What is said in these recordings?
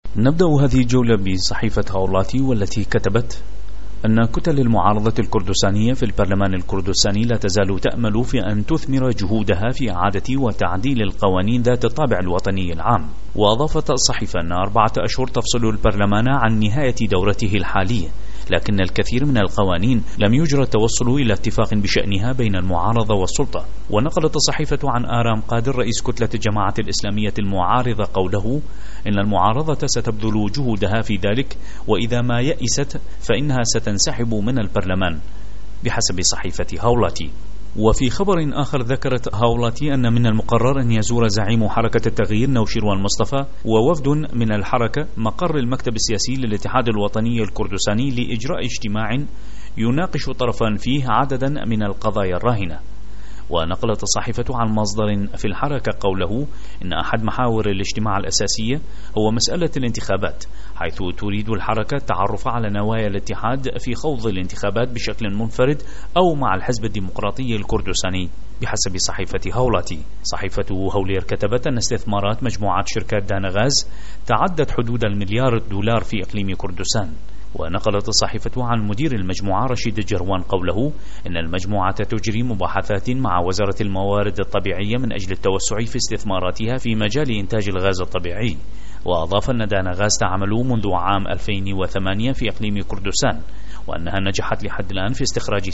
نبدأ هذه الجولة بصحيفة هاولاتي، والتي كتبت أن كتل المعارضة الكردستانية في البرلمان الكردستاني لا تزال تأمل في أن تثمر جهودها في إعادة وتعديل القوانين ذات الطابع الوطني العام. وأضافت الصحيفة أن 4 أشهر تفصل البرلمان عن نهاية دورته الحالية، لكن الكثير من القوانين لم يجرى التوصل إلى اتفاق بشأنها بين المعارضة والسلطة. ونقلت الصحيفة عن آرام قادر رئيس كتلة الجماعة الإسلامية المعارضة قوله إن المعارضة ستبذل جهودها في ذلك، وإذا ما يئست فإنها ستنسحب من البرلمان بحسب صحيفة هاولاتي. وفي خبر آخر ذكرت هاولاتي أن من المقرر أن يزور زعيم حركة التغيير نوشيروان مصطفى ووفد من الحركة مقر المكتب السياسي للاتحاد الوطني الكردستاني لإجراء اجتماع يناقش طرفان فيه عددا من القضايا الراهنة. ونقلت الصحيفة عن مصدر في الحركة قوله إن أحد محاور الاجتماع الأساسية هو مسألة الانتخابات، حيث تريد الحركة التعرف على نوايا الاتحاد في خوض الانتخابات بشكل منفرد أو مع الحزب الديمقراطي الكردستاني بحسب صحيفة هاولاتي. صحيفة هولير كتبت أن استثمارات مجموعة شركات دانغاز تعدت حدود $1 مليار في إقليم كردستان. ونقلت الصحيفة عن مدير المجموعة رشيد الجروان قوله إن المجموعة تجري مباحثات مع وزارة الموارد الطبيعية من أجل التوسع في استثماراتها في مجال إنتاج الغاز الطبيعي. وأضاف أن دانغاز تعمل منذ عام 2008 في إقليم كردستان، وأنها نجحت لحد الآن في استخراج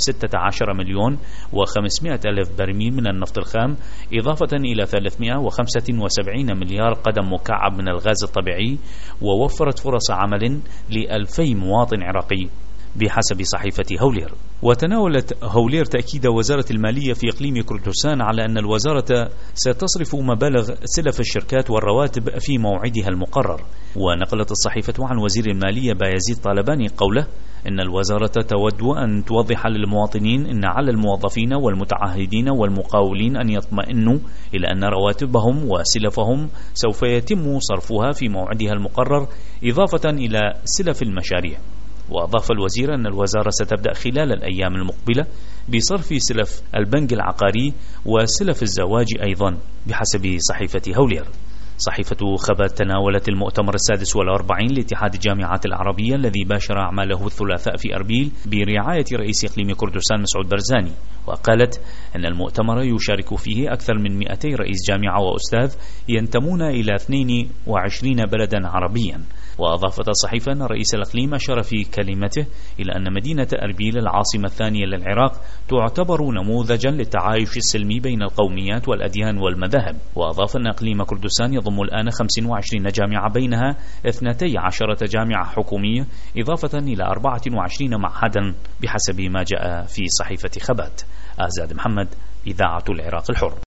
16,500,000 برميل من النفط الخام، إضافة إلى 375 مليار قدم مكعب من الغاز الطبيعي، ووفرت فرص عمل ل2000 مواطن عراقي بحسب صحيفة هولير. وتناولت هولير تأكيد وزارة المالية في إقليم كردستان على أن الوزارة ستصرف مبالغ سلف الشركات والرواتب في موعدها المقرر. ونقلت الصحيفة عن وزير المالية بايزيد طالباني قوله إن الوزارة تود أن توضح للمواطنين أن على الموظفين والمتعهدين والمقاولين أن يطمئنوا إلى أن رواتبهم وسلفهم سوف يتم صرفها في موعدها المقرر، إضافة إلى سلف المشاريع. وأضاف الوزير أن الوزارة ستبدأ خلال الأيام المقبلة بصرف سلف البنك العقاري وسلف الزواج أيضا بحسب صحيفة هولير. صحيفة خبر تناولت المؤتمر 46 لاتحاد الجامعات العربية الذي باشر أعماله الثلاثاء في أربيل برعاية رئيس إقليم كردستان مسعود برزاني. وقالت أن المؤتمر يشارك فيه أكثر من 200 رئيس جامعة وأستاذ ينتمون إلى 22 بلدا عربيا. وأضافت الصحيفة أن رئيس الإقليم أشار في كلمته إلى أن مدينة أربيل العاصمة الثانية للعراق تعتبر نموذجا للتعايش السلمي بين القوميات والأديان والمذاهب. وأضاف أن إقليم كردستان يضم الآن 25 جامعة، بينها 12 جامعة حكومية، إضافة إلى 24 معهدا بحسب ما جاء في صحيفة خبات. آزاد محمد، إذاعة العراق الحر.